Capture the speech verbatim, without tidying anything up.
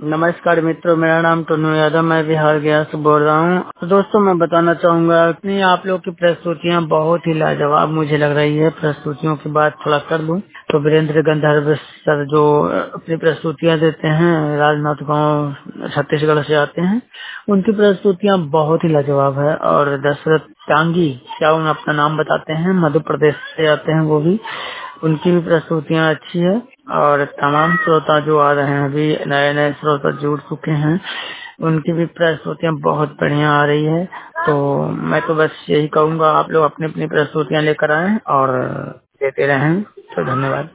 नमस्कार मित्रों, मेरा नाम टोनू यादव, मैं बिहार गया से बोल रहा हूँ। तो दोस्तों, मैं बताना चाहूंगा कि आप लोग की प्रस्तुतियाँ बहुत ही लाजवाब मुझे लग रही है। प्रस्तुतियों की बात थोड़ा कर लूँ तो वीरेंद्र गंधर्व सर जो अपनी प्रस्तुतियाँ देते हैं, राजनाथ गांव छत्तीसगढ़ से आते हैं, उनकी प्रस्तुतियाँ बहुत ही लाजवाब है। और दशरथ टांगी, क्या उन अपना नाम बताते हैं, मध्य प्रदेश से आते हैं वो भी, उनकी भी प्रस्तुतियाँ अच्छी है। और तमाम श्रोता जो आ रहे हैं, अभी नए नए श्रोता जुड़ चुके हैं, उनकी भी प्रस्तुतियाँ बहुत बढ़िया आ रही है। तो मैं तो बस यही कहूँगा, आप लोग अपनी अपनी प्रस्तुतियाँ लेकर आएं और देते रहें। तो धन्यवाद।